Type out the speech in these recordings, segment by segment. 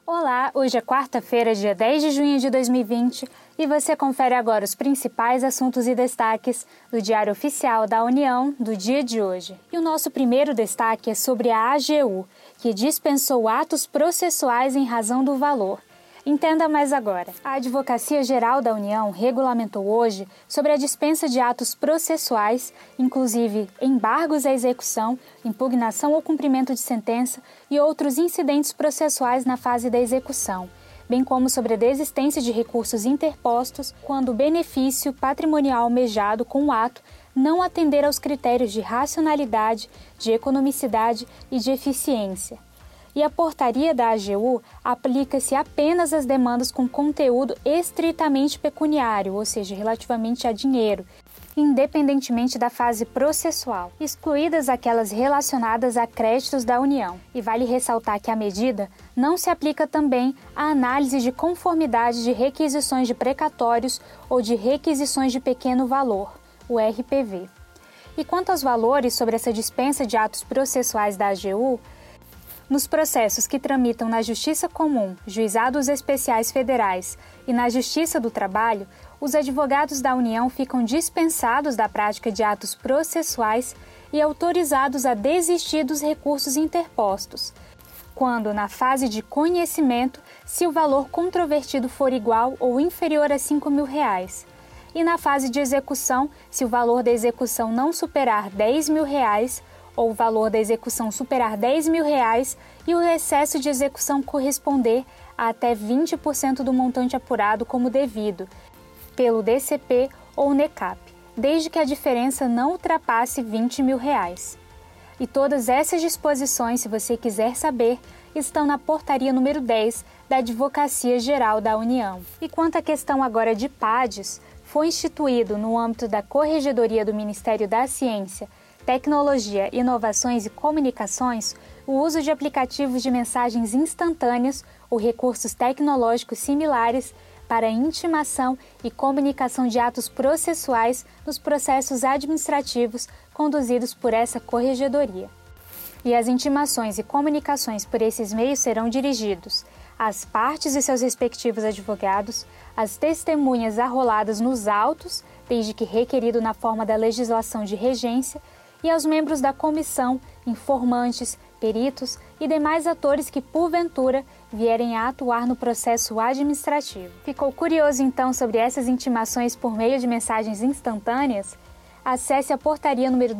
Olá, hoje é quarta-feira, dia 10 de junho de 2020 e você confere agora os principais assuntos e destaques do Diário Oficial da União do dia de hoje. E o nosso primeiro destaque é sobre a AGU, que dispensou atos processuais em razão do valor. Entenda mais agora. A Advocacia Geral da União regulamentou hoje sobre a dispensa de atos processuais, inclusive embargos à execução, impugnação ou cumprimento de sentença e outros incidentes processuais na fase da execução, bem como sobre a desistência de recursos interpostos quando o benefício patrimonial almejado com o ato não atender aos critérios de racionalidade, de economicidade e de eficiência. E a portaria da AGU aplica-se apenas às demandas com conteúdo estritamente pecuniário, ou seja, relativamente a dinheiro, independentemente da fase processual, excluídas aquelas relacionadas a créditos da União. E vale ressaltar que a medida não se aplica também à análise de conformidade de requisições de precatórios ou de requisições de pequeno valor, o RPV. E quanto aos valores sobre essa dispensa de atos processuais da AGU, nos processos que tramitam na Justiça Comum, Juizados Especiais Federais e na Justiça do Trabalho, os advogados da União ficam dispensados da prática de atos processuais e autorizados a desistir dos recursos interpostos, quando, na fase de conhecimento, se o valor controvertido for igual ou inferior a R$ 5.000, e na fase de execução, se o valor da execução não superar R$ 10.000, ou o valor da execução superar R$ 10.000 e o excesso de execução corresponder a até 20% do montante apurado como devido, pelo DCP ou NECAP, desde que a diferença não ultrapasse R$ 20.000. E todas essas disposições, se você quiser saber, estão na portaria número 10 da Advocacia Geral da União. E quanto à questão agora de PADs, foi instituído no âmbito da Corregedoria do Ministério da Ciência, Tecnologia, Inovações e Comunicações, o uso de aplicativos de mensagens instantâneas ou recursos tecnológicos similares para intimação e comunicação de atos processuais nos processos administrativos conduzidos por essa corregedoria. E as intimações e comunicações por esses meios serão dirigidos às partes e seus respectivos advogados, às testemunhas arroladas nos autos, desde que requerido na forma da legislação de regência, e aos membros da comissão, informantes, peritos e demais atores que, porventura, vierem a atuar no processo administrativo. Ficou curioso, então, sobre essas intimações por meio de mensagens instantâneas? Acesse a portaria número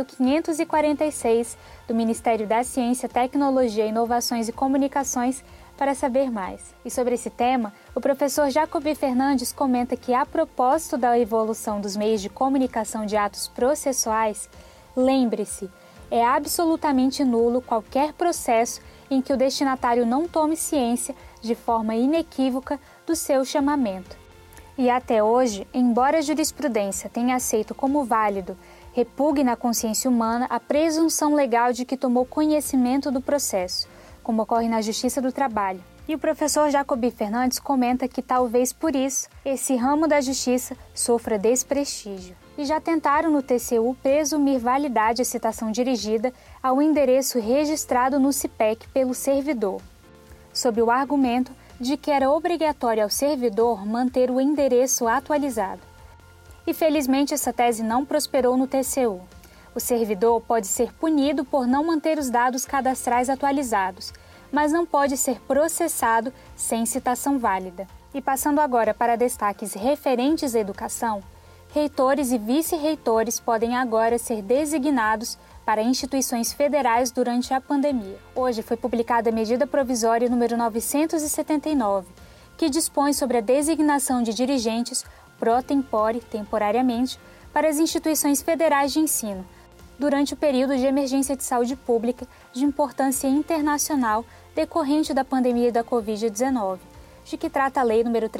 2546 do Ministério da Ciência, Tecnologia, Inovações e Comunicações para saber mais. E sobre esse tema, o professor Jacobi Fernandes comenta que, a propósito da evolução dos meios de comunicação de atos processuais, lembre-se, é absolutamente nulo qualquer processo em que o destinatário não tome ciência, de forma inequívoca, do seu chamamento. E até hoje, embora a jurisprudência tenha aceito como válido, repugne na consciência humana a presunção legal de que tomou conhecimento do processo, como ocorre na Justiça do Trabalho. E o professor Jacobi Fernandes comenta que talvez por isso esse ramo da justiça sofra desprestígio. E já tentaram no TCU presumir validade à citação dirigida ao endereço registrado no CIPEC pelo servidor, sob o argumento de que era obrigatório ao servidor manter o endereço atualizado. E felizmente essa tese não prosperou no TCU. O servidor pode ser punido por não manter os dados cadastrais atualizados, mas não pode ser processado sem citação válida. E passando agora para destaques referentes à educação, reitores e vice-reitores podem agora ser designados para instituições federais durante a pandemia. Hoje foi publicada a medida provisória número 979, que dispõe sobre a designação de dirigentes pro tempore, temporariamente, para as instituições federais de ensino, durante o período de emergência de saúde pública de importância internacional decorrente da pandemia da Covid-19, de que trata a Lei nº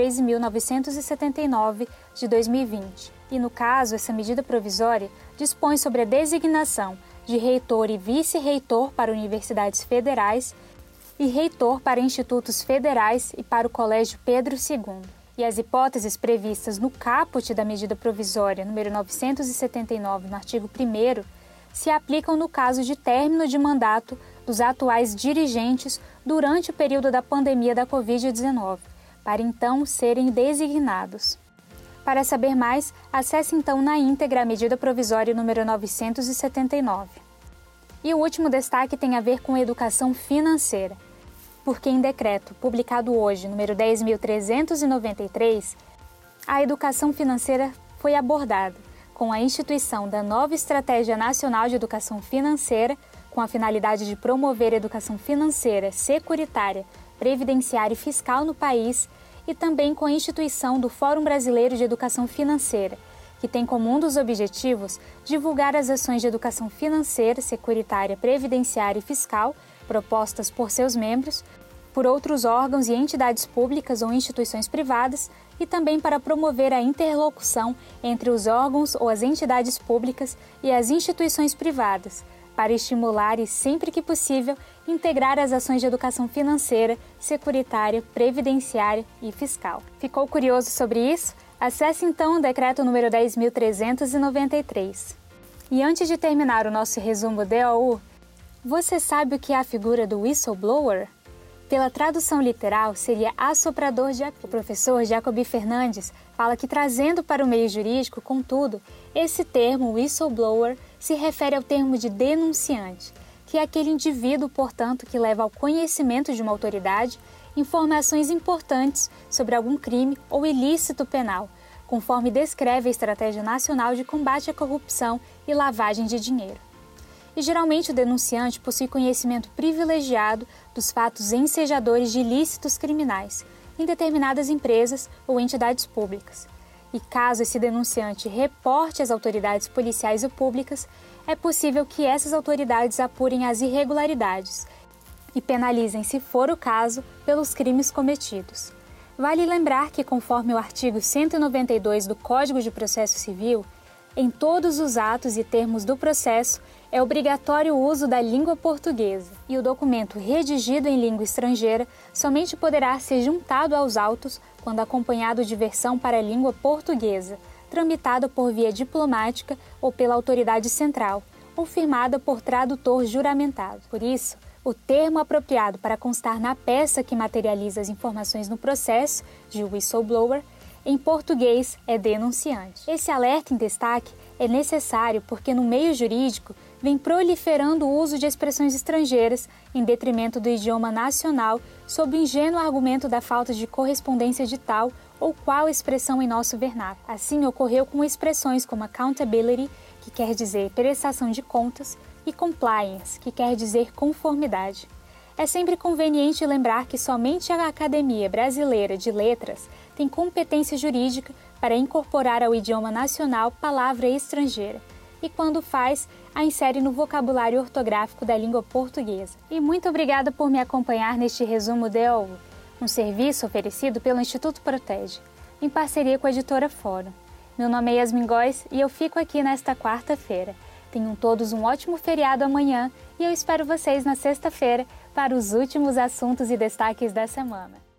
13.979, de 2020. E, no caso, essa medida provisória dispõe sobre a designação de reitor e vice-reitor para universidades federais e reitor para institutos federais e para o Colégio Pedro II. E as hipóteses previstas no caput da medida provisória número 979, no artigo 1º, se aplicam no caso de término de mandato dos atuais dirigentes durante o período da pandemia da Covid-19, para então serem designados. Para saber mais, acesse então na íntegra a medida provisória número 979. E o último destaque tem a ver com educação financeira, porque em decreto publicado hoje, número 10.393, a educação financeira foi abordada com a instituição da nova Estratégia Nacional de Educação Financeira, com a finalidade de promover a educação financeira, securitária, previdenciária e fiscal no país, e também com a instituição do Fórum Brasileiro de Educação Financeira, que tem como um dos objetivos divulgar as ações de educação financeira, securitária, previdenciária e fiscal propostas por seus membros, por outros órgãos e entidades públicas ou instituições privadas, e também para promover a interlocução entre os órgãos ou as entidades públicas e as instituições privadas, para estimular e, sempre que possível, integrar as ações de educação financeira, securitária, previdenciária e fiscal. Ficou curioso sobre isso? Acesse então o decreto número 10.393. E antes de terminar o nosso resumo DOU, você sabe o que é a figura do whistleblower? Pela tradução literal, seria assoprador de... O professor Jacobi Fernandes fala que, trazendo para o meio jurídico, contudo, esse termo, whistleblower, se refere ao termo de denunciante, que é aquele indivíduo, portanto, que leva ao conhecimento de uma autoridade informações importantes sobre algum crime ou ilícito penal, conforme descreve a Estratégia Nacional de Combate à Corrupção e Lavagem de Dinheiro. E geralmente o denunciante possui conhecimento privilegiado dos fatos ensejadores de ilícitos criminais em determinadas empresas ou entidades públicas. E caso esse denunciante reporte às autoridades policiais ou públicas, é possível que essas autoridades apurem as irregularidades e penalizem, se for o caso, pelos crimes cometidos. Vale lembrar que, conforme o artigo 192 do Código de Processo Civil, em todos os atos e termos do processo, é obrigatório o uso da língua portuguesa e o documento redigido em língua estrangeira somente poderá ser juntado aos autos quando acompanhado de versão para a língua portuguesa, tramitada por via diplomática ou pela autoridade central, ou firmada por tradutor juramentado. Por isso, o termo apropriado para constar na peça que materializa as informações no processo, de whistleblower, em português é denunciante. Esse alerta em destaque é necessário porque no meio jurídico vem proliferando o uso de expressões estrangeiras em detrimento do idioma nacional sob o ingênuo argumento da falta de correspondência de tal ou qual expressão em nosso vernáculo. Assim ocorreu com expressões como accountability, que quer dizer prestação de contas, e compliance, que quer dizer conformidade. É sempre conveniente lembrar que somente a Academia Brasileira de Letras tem competência jurídica para incorporar ao idioma nacional palavra estrangeira e, quando faz, a insere no vocabulário ortográfico da língua portuguesa. E muito obrigada por me acompanhar neste resumo DOU, um serviço oferecido pelo Instituto Protege, em parceria com a editora Fórum. Meu nome é Yasmin Góes e eu fico aqui nesta quarta-feira. Tenham todos um ótimo feriado amanhã e eu espero vocês na sexta-feira para os últimos assuntos e destaques da semana.